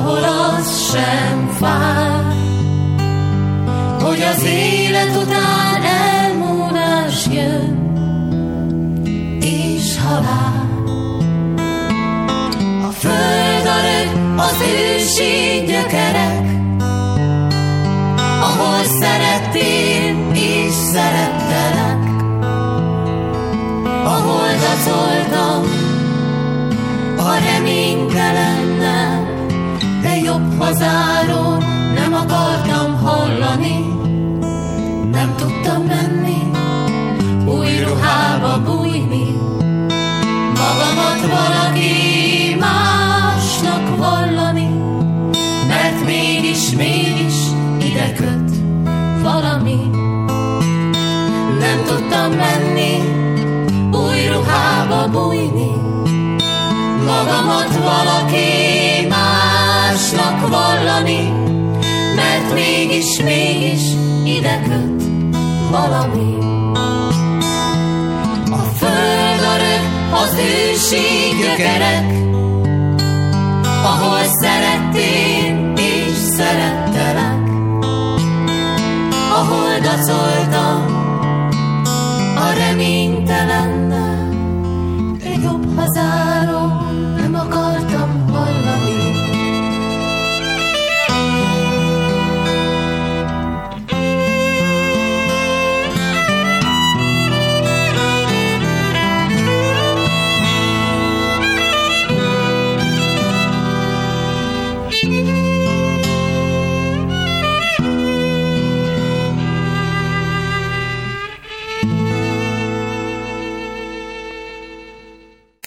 ahol az sem fáj, hogy az élet után elmúlás jön, és halál. A föld örök, az ősi gyökerek, ahol szerettél és szerettelek, ahol dacoltam a reménytelennel, de jobb hazáról nem akartam hallani. Nem tudtam menni, új ruhába bújni, magamat valaki másnak vallani, mert mégis ide köt valami. Nem tudtam menni, új ruhába bújni, magamat valaki másnak vallani, mert mégis ide köt valami. A föld örök, az ősi gyökerek, ahol szerettél és szerettelek, ahol dacol